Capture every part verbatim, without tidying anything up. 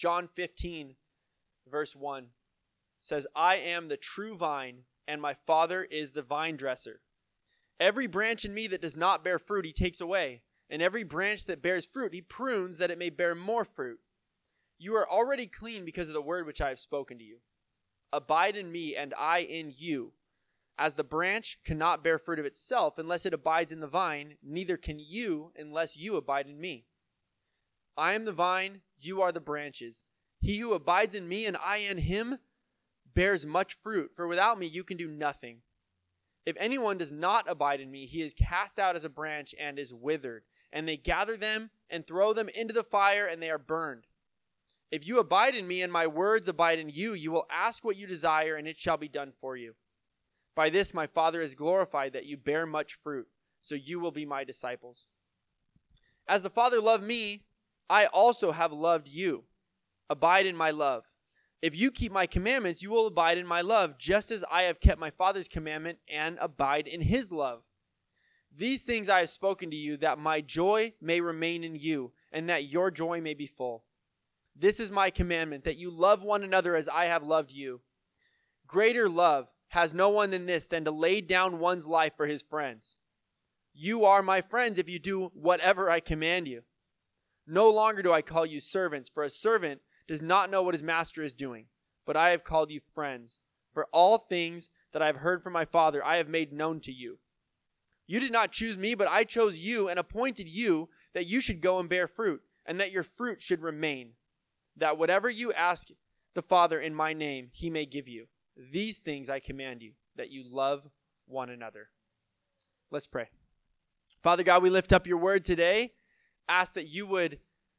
John fifteen, verse one says, I am the true vine, and my Father is the vine dresser. Every branch in me that does not bear fruit, he takes away. And every branch that bears fruit, he prunes that it may bear more fruit. You are already clean because of the word which I have spoken to you. Abide in me, and I in you. As the branch cannot bear fruit of itself unless it abides in the vine, neither can you unless you abide in me. I am the vine, you are the branches. He who abides in me and I in him bears much fruit, for without me you can do nothing. If anyone does not abide in me, he is cast out as a branch and is withered, and they gather them and throw them into the fire, and they are burned. If you abide in me and my words abide in you, you will ask what you desire, and it shall be done for you. By this my Father is glorified, that you bear much fruit, so you will be my disciples. As the Father loved me, I also have loved you. Abide in my love. If you keep my commandments, you will abide in my love, just as I have kept my Father's commandment and abide in his love. These things I have spoken to you, that my joy may remain in you, and that your joy may be full. This is my commandment, that you love one another as I have loved you. Greater love has no one than this, than to lay down one's life for his friends. You are my friends if you do whatever I command you. No longer do I call you servants, for a servant does not know what his master is doing, but I have called you friends. For all things that I have heard from my Father, I have made known to you. You did not choose me, but I chose you and appointed you that you should go and bear fruit, and that your fruit should remain, that whatever you ask the Father in my name, he may give you. These things I command you, that you love one another. Let's pray. Father God, we lift up your word today. Ask that you would,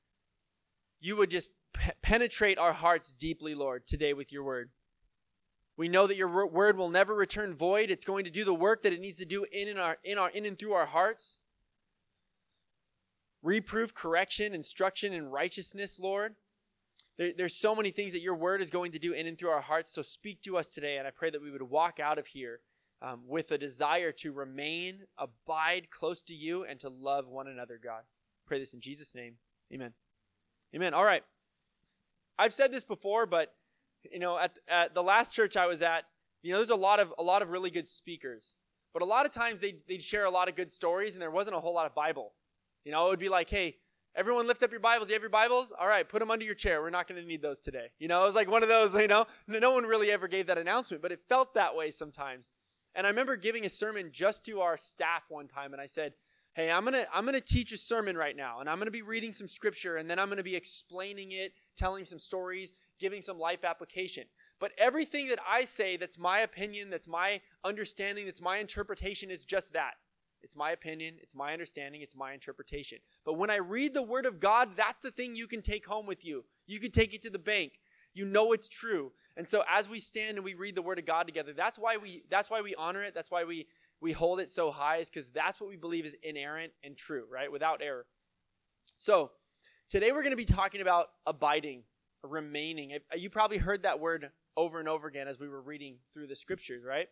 you would just pe- penetrate our hearts deeply, Lord, today with your word. We know that your word will never return void. It's going to do the work that it needs to do in and, our, in, our, in and through our hearts. Reproof, correction, instruction, and righteousness, Lord. There, there's so many things that your word is going to do in and through our hearts. So speak to us today, and I pray that we would walk out of here um, with a desire to remain, abide close to you, and to love one another, God. Pray this in Jesus' name. Amen. Amen. All right. I've said this before, but you know, at, at the last church I was at, you know, there's a lot of a lot of really good speakers, but a lot of times they they'd share a lot of good stories, and there wasn't a whole lot of Bible. You know, it would be like, hey, everyone lift up your Bibles. You have your Bibles? All right, put them under your chair. We're not going to need those today. You know, it was like one of those, you know, no one really ever gave that announcement, but it felt that way sometimes. And I remember giving a sermon just to our staff one time, and I said, hey, I'm going to I'm going to teach a sermon right now, and I'm going to be reading some scripture, and then I'm going to be explaining it, telling some stories, giving some life application. But everything that I say that's my opinion, that's my understanding, that's my interpretation is just that. It's my opinion, it's my understanding, it's my interpretation. But when I read the word of God, that's the thing you can take home with you. You can take it to the bank. You know it's true. And so as we stand and we read the word of God together, that's why we that's why we honor it. That's why we we hold it so high, is because that's what we believe is inerrant and true, right? Without error. So today we're going to be talking about abiding, remaining. You probably heard that word over and over again as we were reading through the scriptures, right?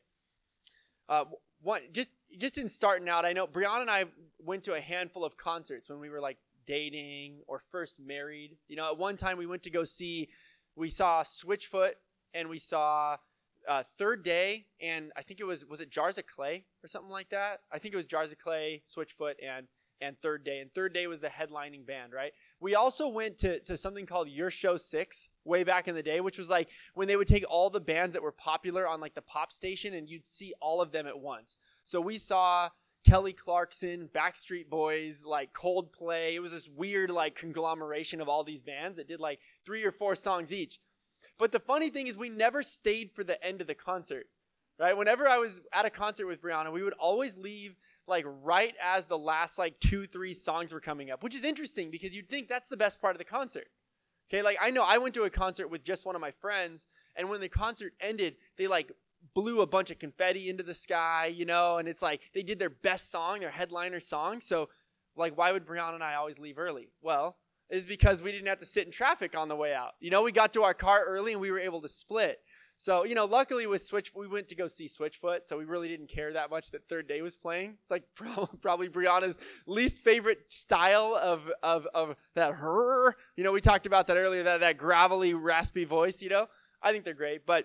Uh, one, just just in starting out, I know Brianna and I went to a handful of concerts when we were like dating or first married. You know, at one time we went to go see, we saw Switchfoot and we saw uh, Third Day, and I think it was, was it Jars of Clay or something like that? I think it was Jars of Clay, Switchfoot, and and Third Day. And Third Day was the headlining band, right? We also went to, to something called Your Show six way back in the day, which was like when they would take all the bands that were popular on like the pop station and you'd see all of them at once. So we saw Kelly Clarkson, Backstreet Boys, like Coldplay. It was this weird like conglomeration of all these bands that did like three or four songs each. But the funny thing is we never stayed for the end of the concert, right? Whenever I was at a concert with Brianna, we would always leave like right as the last like two, three songs were coming up, which is interesting because you'd think that's the best part of the concert. Okay, like I know I went to a concert with just one of my friends, and when the concert ended, they like blew a bunch of confetti into the sky, you know, and it's like they did their best song, their headliner song. So like, why would Brianna and I always leave early? Well, it's because we didn't have to sit in traffic on the way out. You know, we got to our car early and we were able to split. So, you know, luckily with Switch, we went to go see Switchfoot, so we really didn't care that much that Third Day was playing. It's like probably Brianna's least favorite style of of of that her. You know, we talked about that earlier, that that gravelly, raspy voice, you know. I think they're great, but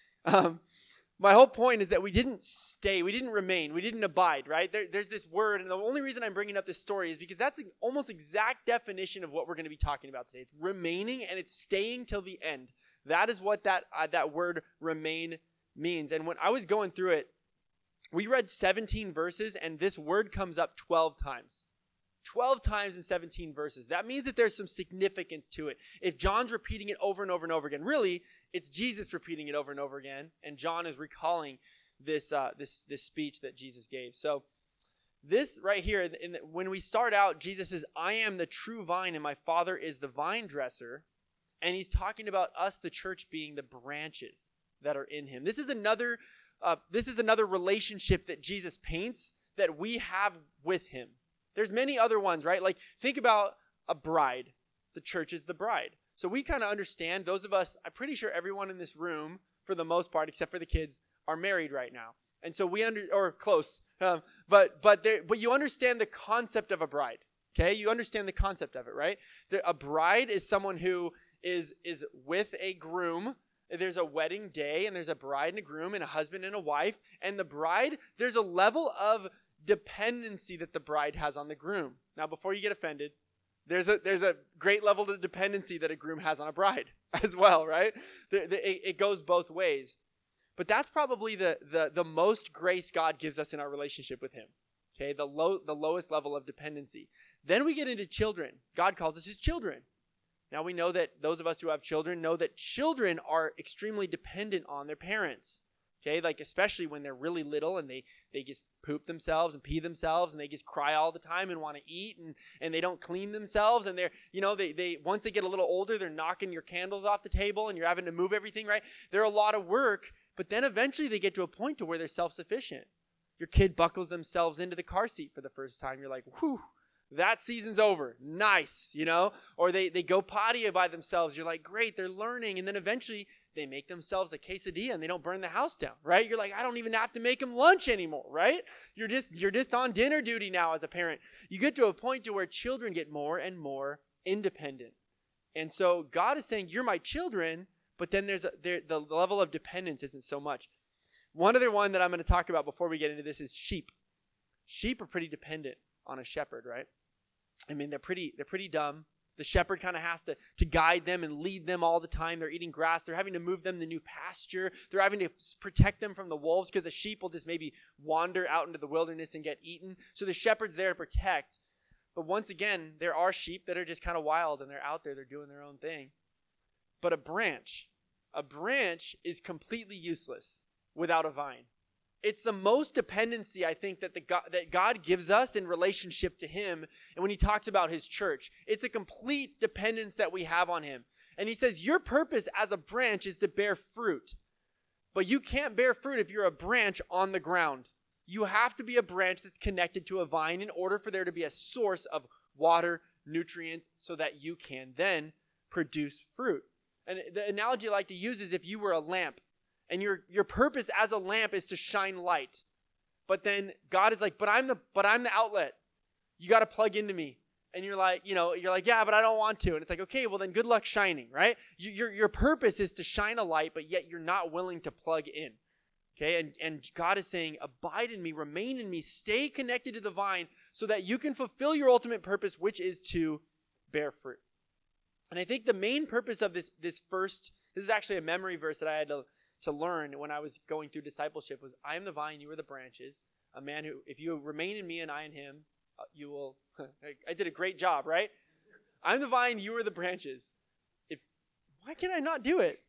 um, my whole point is that we didn't stay, we didn't remain, we didn't abide, right? There, there's this word, and the only reason I'm bringing up this story is because that's the almost exact definition of what we're going to be talking about today. It's remaining, and it's staying till the end. That is what that uh, that word remain means. And when I was going through it, we read seventeen verses, and this word comes up twelve times. twelve times in seventeen verses. That means that there's some significance to it. If John's repeating it over and over and over again, really, it's Jesus repeating it over and over again, and John is recalling this uh, this this speech that Jesus gave. So this right here, in the, when we start out, Jesus says, "I am the true vine, and my Father is the vine dresser." And he's talking about us, the church, being the branches that are in him. This is another, uh, this is another relationship that Jesus paints that we have with him. There's many other ones, right? Like, think about a bride. The church is the bride. So we kind of understand, those of us, I'm pretty sure everyone in this room, for the most part, except for the kids, are married right now. And so we under, or close, um, but but there, but you understand the concept of a bride, okay? You understand the concept of it, right? The, a bride is someone who is is with a groom. There's a wedding day, and there's a bride and a groom and a husband and a wife. And the bride, there's a level of dependency that the bride has on the groom. Now, before you get offended, there's a there's a great level of dependency that a groom has on a bride as well, right? The, the, it, it goes both ways. But that's probably the, the the most grace God gives us in our relationship with him. Okay, the low the lowest level of dependency. Then we get into children. God calls us his children. Now we know that those of us who have children know that children are extremely dependent on their parents. Okay, like especially when they're really little and they, they just poop themselves and pee themselves and they just cry all the time and want to eat and, and they don't clean themselves and they're, you know, they, they once they get a little older, they're knocking your candles off the table and you're having to move everything, right? They're a lot of work, but then eventually they get to a point to where they're self-sufficient. Your kid buckles themselves into the car seat for the first time. You're like, whew. That season's over. Nice, you know? Or they, they go potty by themselves. You're like, great, they're learning. And then eventually they make themselves a quesadilla and they don't burn the house down, right? You're like, I don't even have to make them lunch anymore, right? You're just you're just on dinner duty now as a parent. You get to a point to where children get more and more independent. And so God is saying, you're my children, but then there's a, there, the level of dependence isn't so much. One other one that I'm going to talk about before we get into this is sheep. Sheep are pretty dependent on a shepherd, right? I mean, they're pretty they're pretty dumb. The shepherd kind of has to, to guide them and lead them all the time. They're eating grass. They're having to move them to new pasture. They're having to protect them from the wolves because the sheep will just maybe wander out into the wilderness and get eaten. So the shepherd's there to protect. But once again, there are sheep that are just kind of wild and they're out there. They're doing their own thing. But a branch, a branch is completely useless without a vine. It's the most dependency, I think, that the God, that God gives us in relationship to him. And when he talks about his church, it's a complete dependence that we have on him. And he says, your purpose as a branch is to bear fruit. But you can't bear fruit if you're a branch on the ground. You have to be a branch that's connected to a vine in order for there to be a source of water, nutrients, so that you can then produce fruit. And the analogy I like to use is if you were a lamp. And your your purpose as a lamp is to shine light. But then God is like, but I'm the but I'm the outlet. You got to plug into me. And you're like, you know, you're like, yeah, but I don't want to. And it's like, okay, well then good luck shining, right? You, your your purpose is to shine a light, but yet you're not willing to plug in. Okay, and, and God is saying, abide in me, remain in me, stay connected to the vine so that you can fulfill your ultimate purpose, which is to bear fruit. And I think the main purpose of this this first, this is actually a memory verse that I had to to learn when I was going through discipleship was, I am the vine, you are the branches. A man who, if you remain in me and I in him, uh, you will, I did a great job, right? I'm the vine, you are the branches. If Why can I not do it?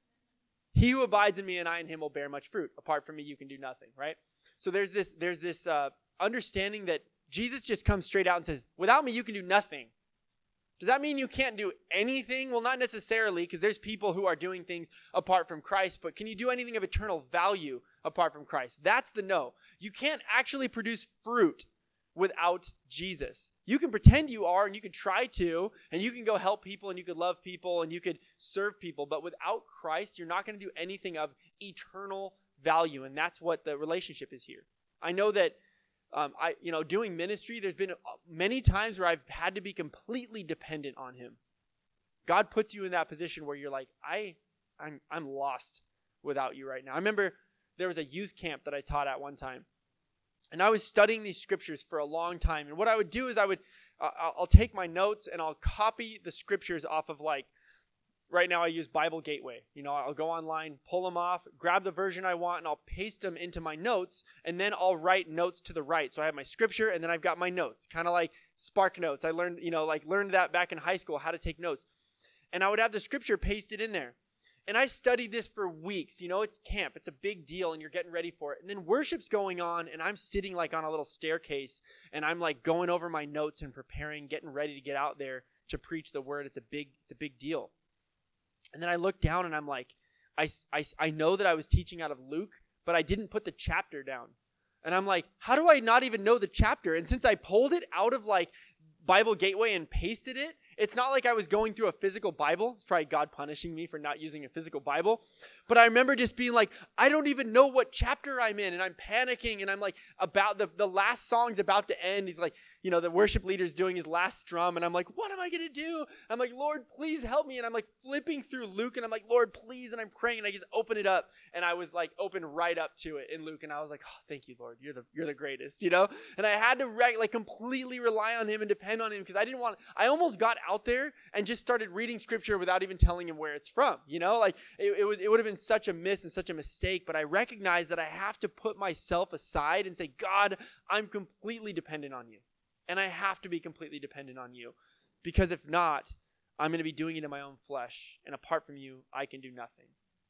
He who abides in me and I in him will bear much fruit. Apart from me, you can do nothing, right? So there's this, there's this uh, understanding that Jesus just comes straight out and says, without me, you can do nothing. Does that mean you can't do anything? Well, not necessarily, because there's people who are doing things apart from Christ, but can you do anything of eternal value apart from Christ? That's the no. You can't actually produce fruit without Jesus. You can pretend you are, and you can try to, and you can go help people, and you could love people, and you could serve people, but without Christ, you're not going to do anything of eternal value, and that's what the relationship is here. I know that um, I, you know, doing ministry, there's been many times where I've had to be completely dependent on him. God puts you in that position where you're like, I, I'm, I'm lost without you right now. I remember there was a youth camp that I taught at one time, and I was studying these scriptures for a long time. And what I would do is I would, uh, I'll take my notes and I'll copy the scriptures off of, like, right now I use Bible Gateway. You know, I'll go online, pull them off, grab the version I want, and I'll paste them into my notes, and then I'll write notes to the right. So I have my scripture, and then I've got my notes, kind of like Spark Notes. I learned, you know, like learned that back in high school, how to take notes. And I would have the scripture pasted in there. And I studied this for weeks. You know, it's camp. It's a big deal, and you're getting ready for it. And then worship's going on, and I'm sitting like on a little staircase, and I'm like going over my notes and preparing, getting ready to get out there to preach the word. It's a big, it's a big deal. And then I look down, and I'm like, I, I, I know that I was teaching out of Luke, but I didn't put the chapter down. And I'm like, how do I not even know the chapter? And since I pulled it out of like Bible Gateway and pasted it, it's not like I was going through a physical Bible. It's probably God punishing me for not using a physical Bible. But I remember just being like, I don't even know what chapter I'm in. And I'm panicking. And I'm like, about the, the last song's about to end. He's like, you know, the worship leader's doing his last strum. And I'm like, what am I going to do? I'm like, Lord, please help me. And I'm like flipping through Luke. And I'm like, Lord, please. And I'm praying. And I just open it up. And I was like, open right up to it in Luke. And I was like, oh, thank you, Lord. You're the you're the greatest, you know? And I had to re- like completely rely on him and depend on him, because I didn't want, I almost got out there and just started reading scripture without even telling him where it's from, you know? Like it, it was, it would have been such a miss and such a mistake, but I recognize that I have to put myself aside and say, God, I'm completely dependent on you. And I have to be completely dependent on you, because if not, I'm going to be doing it in my own flesh. And apart from you, I can do nothing.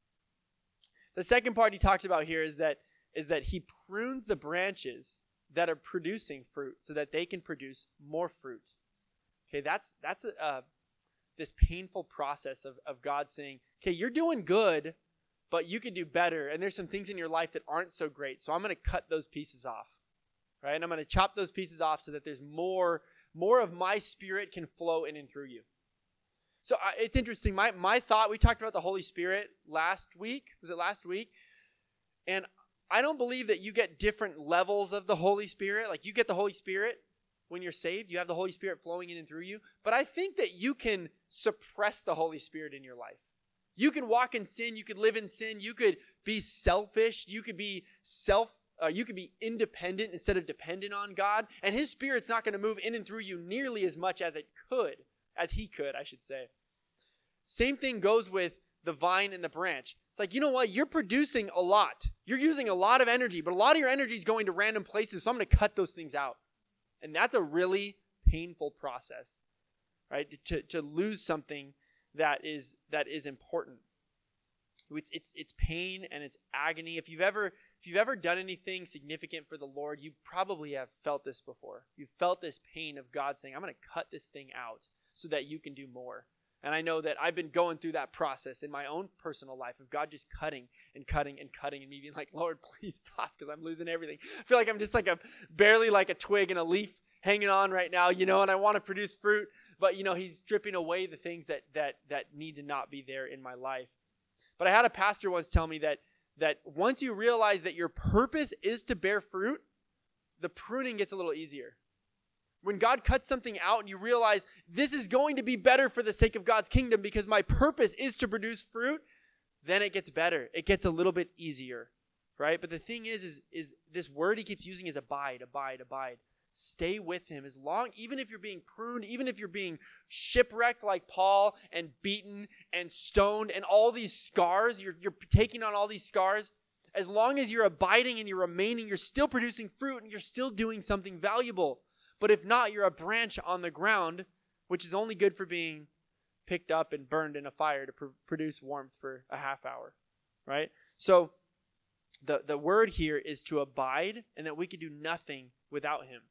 The second part he talks about here is that, is that he prunes the branches that are producing fruit so that they can produce more fruit. Okay, that's that's a, uh, this painful process of, of God saying, okay, you're doing good, but you can do better. And there's some things in your life that aren't so great. So I'm going to cut those pieces off. Right? And I'm going to chop those pieces off so that there's more, more of my spirit can flow in and through you. So uh, it's interesting. My my thought, we talked about the Holy Spirit last week. Was it last week? And I don't believe that you get different levels of the Holy Spirit. Like you get the Holy Spirit when you're saved. You have the Holy Spirit flowing in and through you. But I think that you can suppress the Holy Spirit in your life. You can walk in sin. You could live in sin. You could be selfish. You could be self Uh, you could be independent instead of dependent on God, and his Spirit's not going to move in and through you nearly as much as it could, as he could, I should say. Same thing goes with the vine and the branch. It's like, you know what? You're producing a lot. You're using a lot of energy, but a lot of your energy is going to random places, so I'm going to cut those things out. And that's a really painful process, right? To, to lose something that is that is important. It's, it's, it's pain and it's agony. If you've ever... If you've ever done anything significant for the Lord, you probably have felt this before. You've felt this pain of God saying, I'm going to cut this thing out so that you can do more. And I know that I've been going through that process in my own personal life of God just cutting and cutting and cutting and me being like, Lord, please stop, because I'm losing everything. I feel like I'm just like a barely like a twig and a leaf hanging on right now, you know, and I want to produce fruit. But, you know, he's stripping away the things that that that need to not be there in my life. But I had a pastor once tell me that that once you realize that your purpose is to bear fruit, the pruning gets a little easier. When God cuts something out and you realize this is going to be better for the sake of God's kingdom because my purpose is to produce fruit, then it gets better. It gets a little bit easier, right? But the thing is, is, is this word he keeps using is abide, abide, abide. Stay with him as long, even if you're being pruned, even if you're being shipwrecked like Paul and beaten and stoned and all these scars, you're, you're taking on all these scars. As long as you're abiding and you're remaining, you're still producing fruit and you're still doing something valuable. But if not, you're a branch on the ground, which is only good for being picked up and burned in a fire to pr- produce warmth for a half hour, right? So the, the word here is to abide and that we can do nothing without him.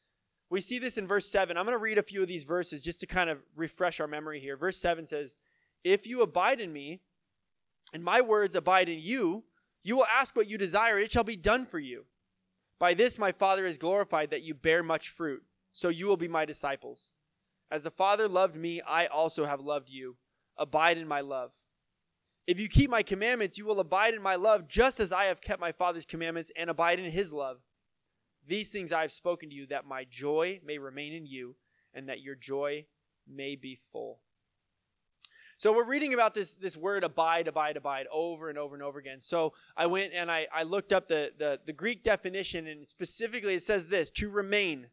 We see this in verse seven. I'm going to read a few of these verses just to kind of refresh our memory here. Verse seven says, if you abide in me, and my words abide in you, you will ask what you desire, it shall be done for you. By this my Father is glorified, that you bear much fruit, so you will be my disciples. As the Father loved me, I also have loved you. Abide in my love. If you keep my commandments, you will abide in my love, just as I have kept my Father's commandments and abide in his love. These things I have spoken to you, that my joy may remain in you, and that your joy may be full. So we're reading about this, this word abide, abide, abide over and over and over again. So I went and I, I looked up the, the, the Greek definition, and specifically it says this: to remain,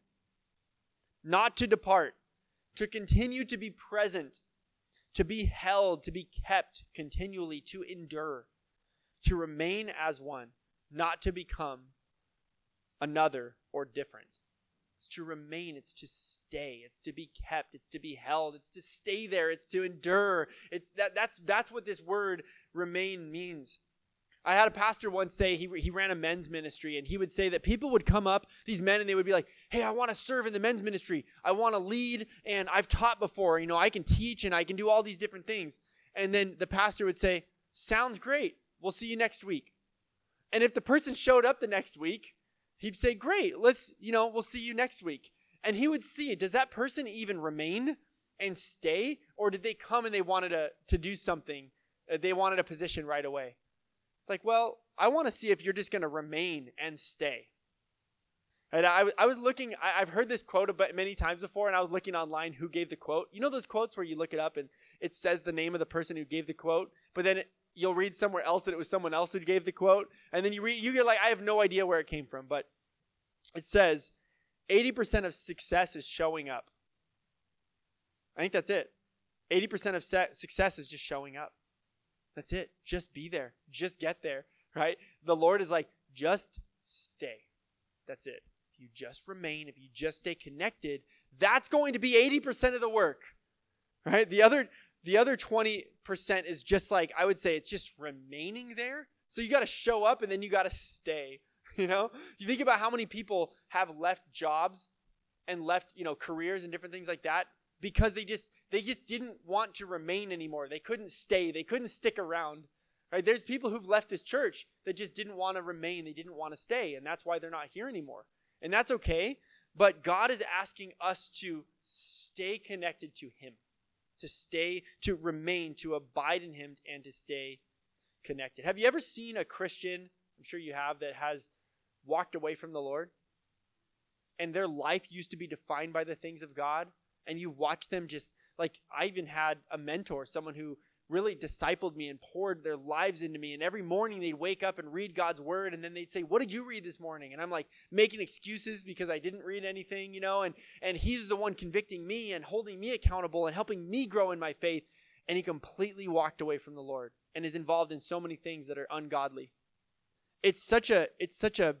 not to depart, to continue to be present, to be held, to be kept continually, to endure, to remain as one, not to become another or different. It's to remain, it's to stay, it's to be kept, it's to be held, it's to stay there, it's to endure. It's that that's that's what this word remain means. I had a pastor once say, he he ran a men's ministry, and he would say that people would come up, these men, and they would be like, hey, I want to serve in the men's ministry. I want to lead, and I've taught before. You know, I can teach, and I can do all these different things. And then the pastor would say, sounds great. We'll see you next week. And if the person showed up the next week, he'd say, great, let's, you know, we'll see you next week. And he would see, does that person even remain and stay? Or did they come and they wanted to, to do something? Uh, they wanted a position right away. It's like, well, I want to see if you're just going to remain and stay. And I, I was looking, I, I've heard this quote about many times before, and I was looking online who gave the quote. You know those quotes where you look it up and it says the name of the person who gave the quote, but then it, you'll read somewhere else that it was someone else who gave the quote, and then you read, you get like, I have no idea where it came from, but it says eighty percent of success is showing up. I think that's it. eighty percent of se- success is just showing up. That's it. Just be there. Just get there, right? The Lord is like, just stay. That's it. If you just remain, if you just stay connected, that's going to be eighty percent of the work, right? The other, the other twenty percent is just like, I would say it's just remaining there. So you got to show up and then you got to stay, you know? You think about how many people have left jobs and left, you know, careers and different things like that because they just, they just didn't want to remain anymore. They couldn't stay. They couldn't stick around, right? There's people who've left this church that just didn't want to remain. They didn't want to stay, and that's why they're not here anymore. And that's okay, but God is asking us to stay connected to him, to stay, to remain, to abide in him, and to stay connected. Have you ever seen a Christian, I'm sure you have, that has walked away from the Lord, and their life used to be defined by the things of God, and you watch them just, like, I even had a mentor, someone who really discipled me and poured their lives into me, and every morning they'd wake up and read God's word, and then they'd say, what did you read this morning? And I'm like making excuses because I didn't read anything, you know, and, and he's the one convicting me and holding me accountable and helping me grow in my faith, and he completely walked away from the Lord and is involved in so many things that are ungodly. It's such a, it's such a,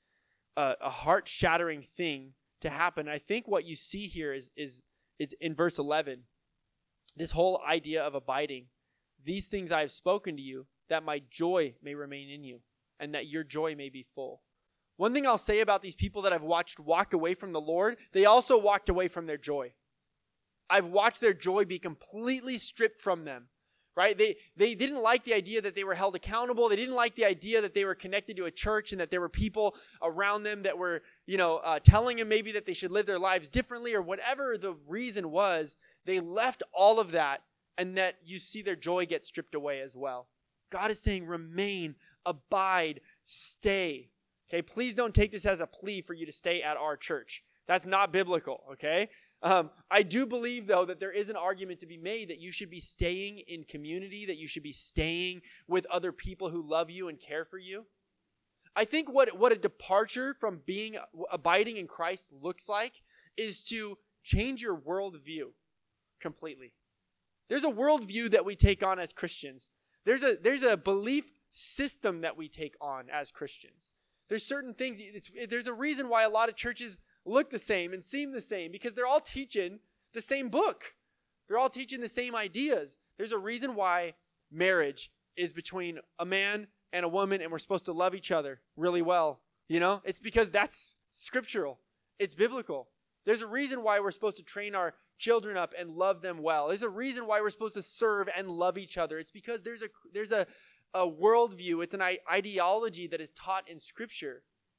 a, a heart-shattering thing to happen. I think what you see here is, is, is in verse eleven, this whole idea of abiding. These things I have spoken to you, that my joy may remain in you, and that your joy may be full. One thing I'll say about these people that I've watched walk away from the Lord, they also walked away from their joy. I've watched their joy be completely stripped from them, right? They they didn't like the idea that they were held accountable. They didn't like the idea that they were connected to a church and that there were people around them that were, you know, uh, telling them maybe that they should live their lives differently, or whatever the reason was. They left all of that, and that you see their joy get stripped away as well. God is saying, remain, abide, stay. Okay, please don't take this as a plea for you to stay at our church. That's not biblical, okay? Um, I do believe, though, that there is an argument to be made that you should be staying in community, that you should be staying with other people who love you and care for you. I think what, what a departure from being abiding in Christ looks like is to change your worldview completely. There's a worldview that we take on as Christians. There's a there's a belief system that we take on as Christians. There's certain things, it's, there's a reason why a lot of churches look the same and seem the same, because they're all teaching the same book. They're all teaching the same ideas. There's a reason why marriage is between a man and a woman, and we're supposed to love each other really well. You know, it's because that's scriptural. It's biblical. There's a reason why we're supposed to train our children up and love them well. There's a reason why we're supposed to serve and love each other. It's because there's a there's a, a worldview. It's an ideology that is taught in Scripture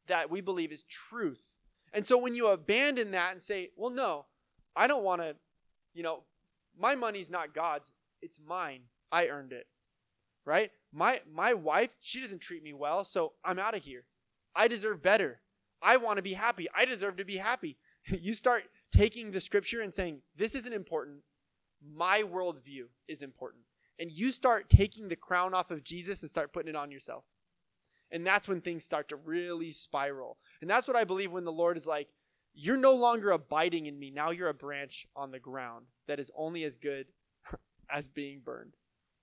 that we believe is truth. And so when you abandon that and say, well, no, I don't want to, you know, my money's not God's, it's mine. I earned it, right? My my wife, she doesn't treat me well, so I'm out of here. I deserve better. I want to be happy. I deserve to be happy. You start taking the scripture and saying, this isn't important. My worldview is important. And you start taking the crown off of Jesus and start putting it on yourself. And that's when things start to really spiral. And that's what I believe when the Lord is like, you're no longer abiding in me. Now you're a branch on the ground that is only as good as being burned.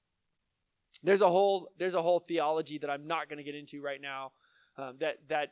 There's a whole there's a whole theology that I'm not going to get into right now. Um, that that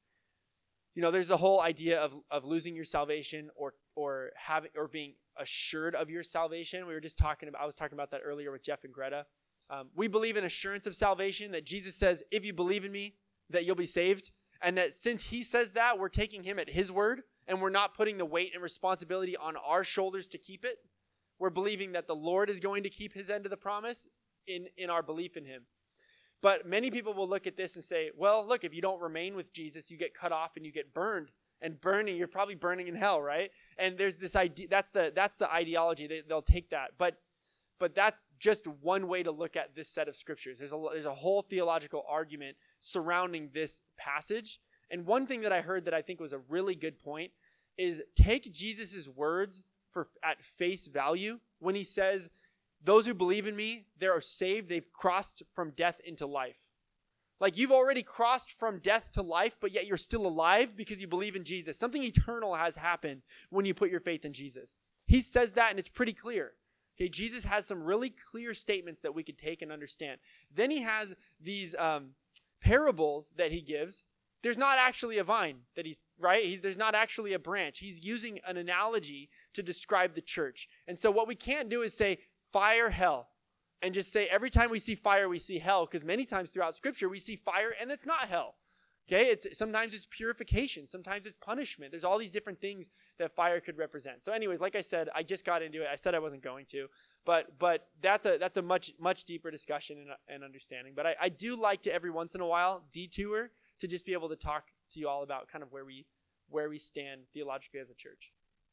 you know, there's the whole idea of of losing your salvation or or having or being assured of your salvation. We were just talking about I was talking about that earlier with Jeff and Greta. Um, we believe in assurance of salvation, that Jesus says, if you believe in me, that you'll be saved. And that since he says that, we're taking him at his word, and we're not putting the weight and responsibility on our shoulders to keep it. We're believing that the Lord is going to keep his end of the promise in, in our belief in him. But many people will look at this and say, well, look, if you don't remain with Jesus, you get cut off and you get burned. And burning, you're probably burning in hell, right? And there's this idea, that's the that's the ideology. They, they'll take that. But But that's just one way to look at this set of scriptures. There's a, there's a whole theological argument surrounding this passage. And one thing that I heard that I think was a really good point is take Jesus' words for at face value when he says, those who believe in me, they are saved. They've crossed from death into life. Like you've already crossed from death to life, but yet you're still alive because you believe in Jesus. Something eternal has happened when you put your faith in Jesus. He says that, and it's pretty clear. Okay, Jesus has some really clear statements that we could take and understand. Then he has these um, parables that he gives. There's not actually a vine that he's, right? He's, there's not actually a branch. He's using an analogy to describe the church. And so what we can't do is say, fire, hell, and just say every time we see fire, we see hell, because many times throughout Scripture, we see fire and it's not hell. Okay, it's sometimes it's purification, sometimes it's punishment. There's all these different things that fire could represent. So anyways, like I said, I just got into it. I said I wasn't going to, but but that's a that's a much much deeper discussion and, and understanding. But I, I do like to every once in a while detour to just be able to talk to you all about kind of where we where we stand theologically as a church.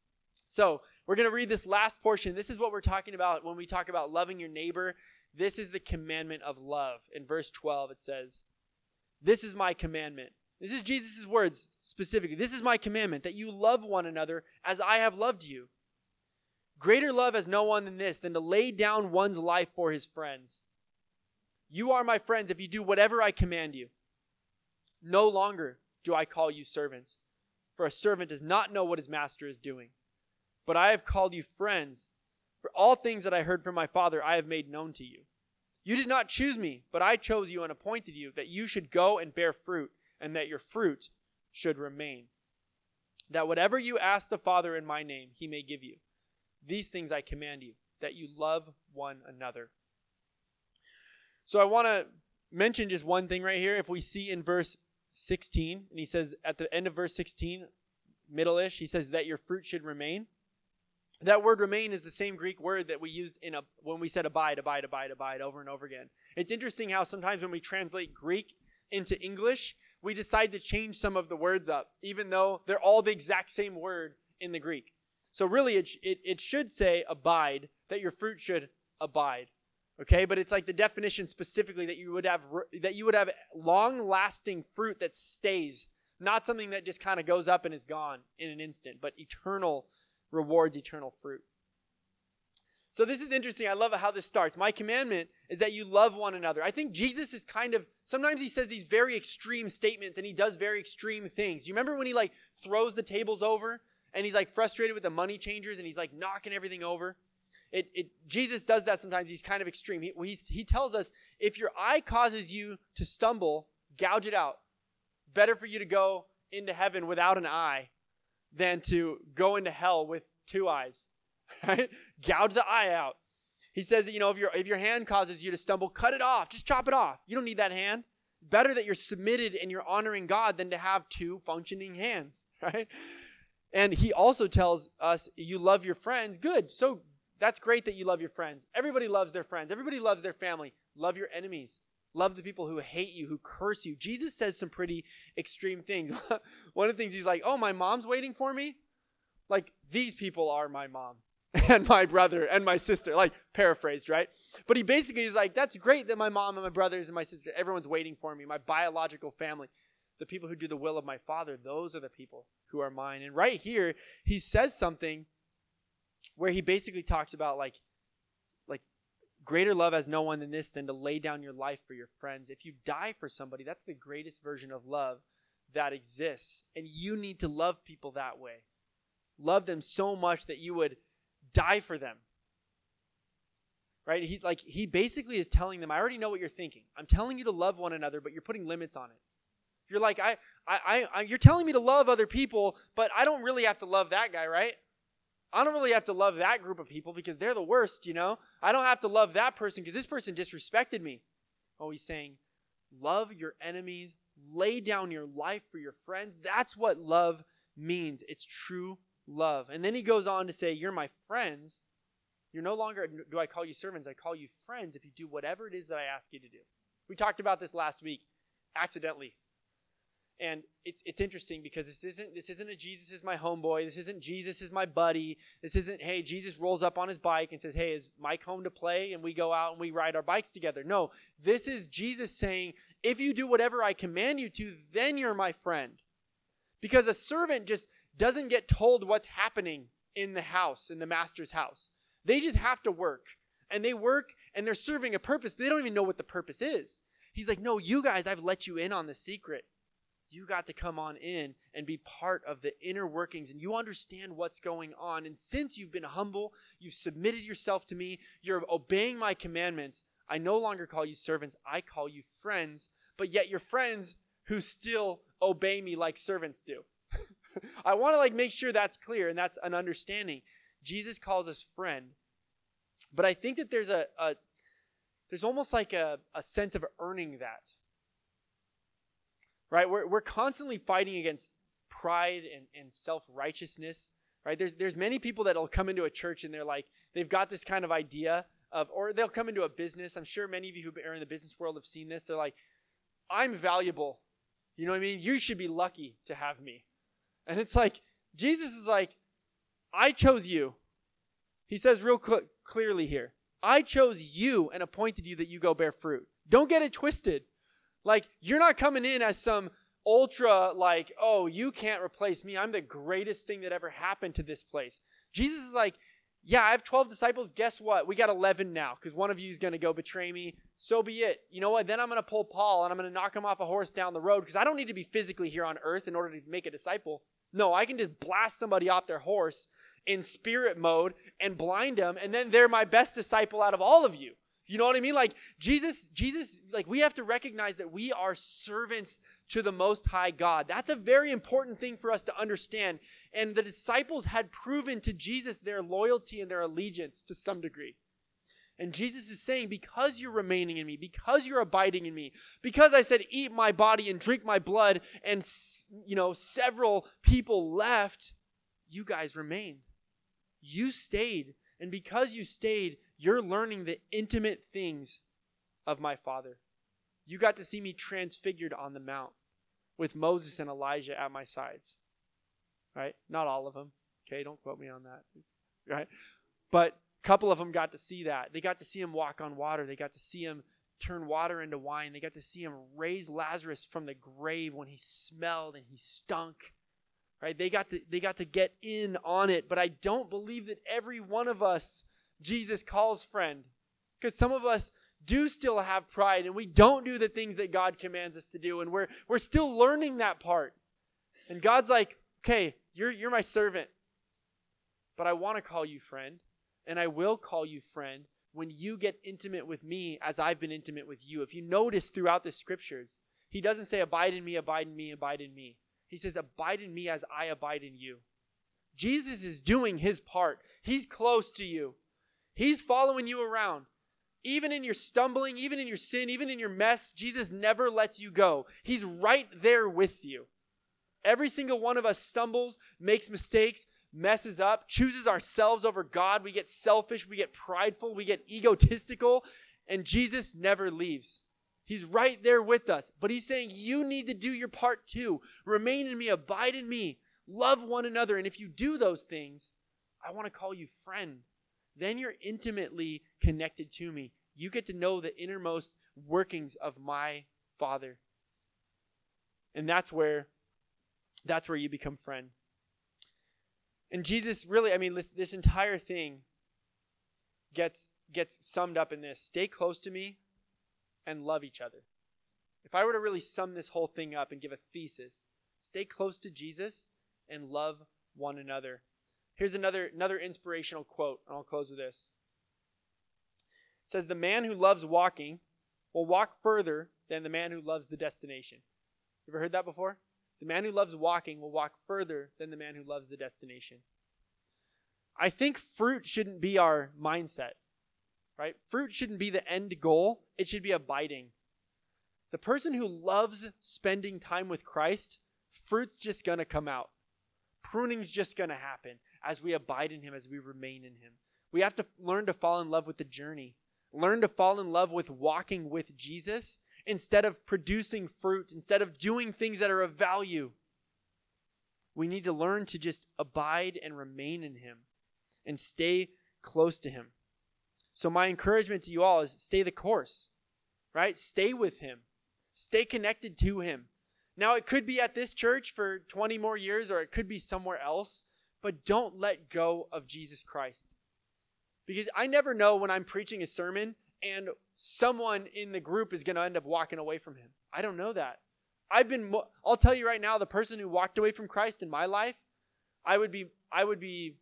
So we're going to read this last portion. This is what we're talking about when we talk about loving your neighbor. This is the commandment of love. In verse twelve, it says, this is my commandment. This is Jesus' words specifically. This is my commandment, that you love one another as I have loved you. Greater love has no one than this, than to lay down one's life for his friends. You are my friends if you do whatever I command you. No longer do I call you servants, for a servant does not know what his master is doing. But I have called you friends, for all things that I heard from my Father I have made known to you. You did not choose me, but I chose you and appointed you, that you should go and bear fruit, and that your fruit should remain. That whatever you ask the Father in my name, he may give you. These things I command you, that you love one another. So I want to mention just one thing right here. If we see in verse sixteen, and he says at the end of verse sixteen, middle-ish, he says that your fruit should remain. That word remain is the same Greek word that we used in a when we said abide, abide, abide, abide over and over again. It's interesting how sometimes when we translate Greek into English, we decide to change some of the words up, even though they're all the exact same word in the Greek. So really, it, it, it should say abide, that your fruit should abide. Okay, but it's like the definition specifically that you would have that you would have long-lasting fruit that stays, not something that just kind of goes up and is gone in an instant, but eternal rewards, eternal fruit. So this is interesting. I love how this starts. My commandment is that you love one another. I think Jesus is kind of, sometimes he says these very extreme statements and he does very extreme things. You remember when he like throws the tables over and he's like frustrated with the money changers and he's like knocking everything over? It, it, Jesus does that sometimes. He's kind of extreme. He, he's, he tells us, if your eye causes you to stumble, gouge it out. Better for you to go into heaven without an eye than to go into hell with two eyes. Right? Gouge the eye out. He says that, you know, if your if your hand causes you to stumble, cut it off. Just chop it off. You don't need that hand. Better that you're submitted and you're honoring God than to have two functioning hands, right? And he also tells us, you love your friends. Good. So that's great that you love your friends. Everybody loves their friends. Everybody loves their family. Love your enemies. Love the people who hate you, who curse you. Jesus says some pretty extreme things. One of the things he's like, oh, my mom's waiting for me? Like, these people are my mom and my brother and my sister. Like, paraphrased, right? But he basically is like, that's great that my mom and my brothers and my sister, everyone's waiting for me, my biological family. The people who do the will of my Father, those are the people who are mine. And right here, he says something where he basically talks about like, like greater love has no one than this, than to lay down your life for your friends. If you die for somebody, that's the greatest version of love that exists. And you need to love people that way. Love them so much that you would die for them. Right? He like he basically is telling them, I already know what you're thinking. I'm telling you to love one another, but you're putting limits on it. You're like, I, I, I, you're telling me to love other people, but I don't really have to love that guy, right? I don't really have to love that group of people because they're the worst, you know? I don't have to love that person because this person disrespected me. Oh, he's saying, love your enemies, lay down your life for your friends. That's what love means. It's true love. And then he goes on to say, you're my friends. You're no longer, do I call you servants? I call you friends if you do whatever it is that I ask you to do. We talked about this last week, accidentally. And it's it's interesting because this isn't this isn't a Jesus is my homeboy. This isn't Jesus is my buddy. This isn't, hey, Jesus rolls up on his bike and says, hey, is Mike home to play? And we go out and we ride our bikes together. No, this is Jesus saying, if you do whatever I command you to, then you're my friend. Because a servant just doesn't get told what's happening in the house, in the master's house. They just have to work. And they work and they're serving a purpose, but they don't even know what the purpose is. He's like, no, you guys, I've let you in on the secret. You got to come on in and be part of the inner workings, and you understand what's going on. And since you've been humble, you've submitted yourself to me, you're obeying my commandments, I no longer call you servants, I call you friends, but yet you're friends who still obey me like servants do. I want to like make sure that's clear, and that's an understanding. Jesus calls us friend, but I think that there's a, a there's almost like a, a sense of earning that. Right? We're, we're constantly fighting against pride and, and self-righteousness. Right? There's there's many people that will come into a church and they're like, they've got this kind of idea of, or they'll come into a business. I'm sure many of you who are in the business world have seen this. They're like, I'm valuable. You know what I mean? You should be lucky to have me. And it's like, Jesus is like, I chose you. He says real cl- clearly here, I chose you and appointed you that you go bear fruit. Don't get it twisted. Like, you're not coming in as some ultra, like, oh, you can't replace me. I'm the greatest thing that ever happened to this place. Jesus is like, yeah, I have twelve disciples. Guess what? We got eleven now because one of you is going to go betray me. So be it. You know what? Then I'm going to pull Paul and I'm going to knock him off a horse down the road because I don't need to be physically here on earth in order to make a disciple. No, I can just blast somebody off their horse in spirit mode and blind them, and then they're my best disciple out of all of you. You know what I mean? Like Jesus, Jesus, like we have to recognize that we are servants to the Most High God. That's a very important thing for us to understand. And the disciples had proven to Jesus their loyalty and their allegiance to some degree. And Jesus is saying, because you're remaining in me, because you're abiding in me, because I said, eat my body and drink my blood, and, you know, several people left, you guys remained. You stayed. And because you stayed, you're learning the intimate things of my Father. You got to see me transfigured on the mount with Moses and Elijah at my sides. Right? Not all of them. Okay, don't quote me on that. Right? But a couple of them got to see that. They got to see him walk on water. They got to see him turn water into wine. They got to see him raise Lazarus from the grave when he smelled and he stunk. Right? They got to they got to get in on it. But I don't believe that every one of us Jesus calls friend. Because some of us do still have pride and we don't do the things that God commands us to do. And we're we're still learning that part. And God's like, okay, you're you're my servant. But I want to call you friend. And I will call you friend when you get intimate with me as I've been intimate with you. If you notice throughout the scriptures, he doesn't say abide in me, abide in me, abide in me. He says abide in me as I abide in you. Jesus is doing his part. He's close to you. He's following you around. Even in your stumbling, even in your sin, even in your mess, Jesus never lets you go. He's right there with you. Every single one of us stumbles, makes mistakes, messes up, chooses ourselves over God. We get selfish, we get prideful, we get egotistical, and Jesus never leaves. He's right there with us. But he's saying you need to do your part too. Remain in me, abide in me, love one another. And if you do those things, I want to call you friend. Then you're intimately connected to me. You get to know the innermost workings of my Father. And that's where, that's where you become friend. And Jesus really, I mean, this, this entire thing gets, gets summed up in this. Stay close to me and love each other. If I were to really sum this whole thing up and give a thesis, stay close to Jesus and love one another. Here's another, another inspirational quote, and I'll close with this. It says, the man who loves walking will walk further than the man who loves the destination. You ever heard that before? The man who loves walking will walk further than the man who loves the destination. I think fruit shouldn't be our mindset, right? Fruit shouldn't be the end goal. It should be abiding. The person who loves spending time with Christ, fruit's just going to come out. Pruning's just going to happen as we abide in him, as we remain in him. We have to learn to fall in love with the journey. Learn to fall in love with walking with Jesus instead of producing fruit, instead of doing things that are of value. We need to learn to just abide and remain in him and stay close to him. So my encouragement to you all is stay the course, right? Stay with him. Stay connected to him. Now, it could be at this church for twenty more years, or it could be somewhere else, but don't let go of Jesus Christ. Because I never know when I'm preaching a sermon and someone in the group is going to end up walking away from him. I don't know that. I've been, mo- I'll tell you right now, the person who walked away from Christ in my life, I would be, I would be,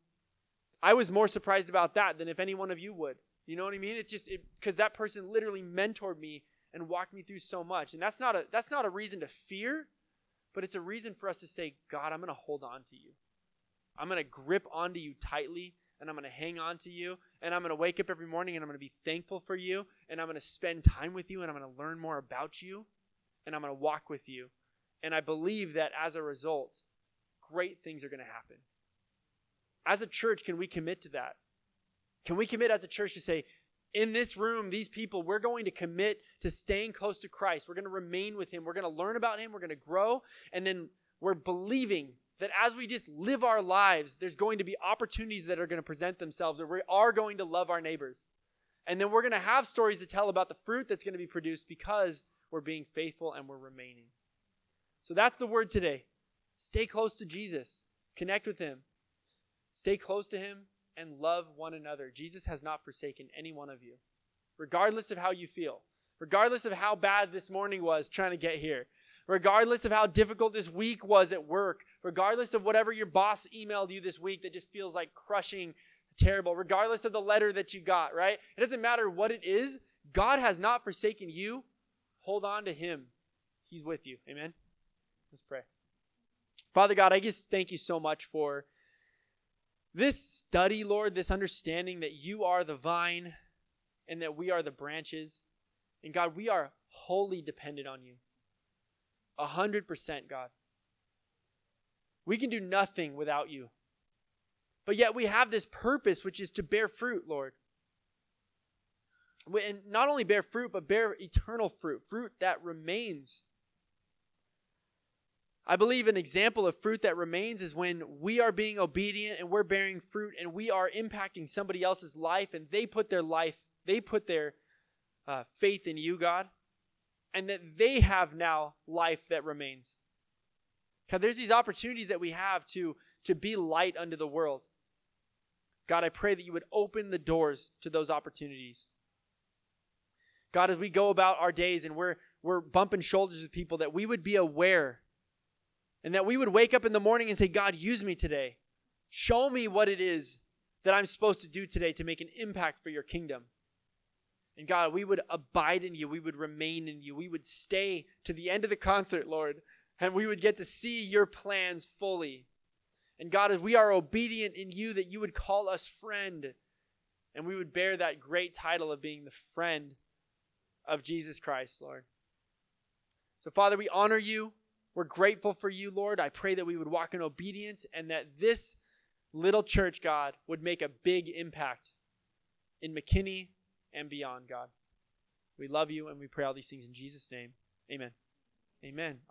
I was more surprised about that than if any one of you would. You know what I mean? It's just, because that person literally mentored me and walked me through so much. And that's not a, that's not a reason to fear, but it's a reason for us to say, God, I'm going to hold on to you. I'm going to grip onto you tightly, and I'm going to hang on to you, and I'm going to wake up every morning, and I'm going to be thankful for you, and I'm going to spend time with you, and I'm going to learn more about you, and I'm going to walk with you. And I believe that as a result, great things are going to happen. As a church, can we commit to that? Can we commit as a church to say, in this room, these people, we're going to commit to staying close to Christ. We're going to remain with him. We're going to learn about him. We're going to grow. And then we're believing that as we just live our lives, there's going to be opportunities that are going to present themselves, or we are going to love our neighbors. And then we're going to have stories to tell about the fruit that's going to be produced because we're being faithful and we're remaining. So that's the word today. Stay close to Jesus. Connect with him. Stay close to him and love one another. Jesus has not forsaken any one of you, regardless of how you feel, regardless of how bad this morning was trying to get here, regardless of how difficult this week was at work, regardless of whatever your boss emailed you this week that just feels like crushing, terrible, regardless of the letter that you got, right? It doesn't matter what it is. God has not forsaken you. Hold on to him. He's with you. Amen? Let's pray. Father God, I just thank you so much for this study, Lord, this understanding that you are the vine and that we are the branches. And God, we are wholly dependent on you. A hundred percent, God. We can do nothing without you. But yet we have this purpose, which is to bear fruit, Lord. And not only bear fruit, but bear eternal fruit, fruit that remains. I believe an example of fruit that remains is when we are being obedient and we're bearing fruit and we are impacting somebody else's life and they put their life, they put their uh, faith in you, God, and that they have now life that remains. God, there's these opportunities that we have to, to be light unto the world. God, I pray that you would open the doors to those opportunities. God, as we go about our days and we're, we're bumping shoulders with people, that we would be aware and that we would wake up in the morning and say, God, use me today. Show me what it is that I'm supposed to do today to make an impact for your kingdom. And God, we would abide in you. We would remain in you. We would stay to the end of the concert, Lord, and we would get to see your plans fully. And God, as we are obedient in you, that you would call us friend, and we would bear that great title of being the friend of Jesus Christ, Lord. So, Father, we honor you. We're grateful for you, Lord. I pray that we would walk in obedience and that this little church, God, would make a big impact in McKinney and beyond, God. We love you, and we pray all these things in Jesus' name. Amen. Amen.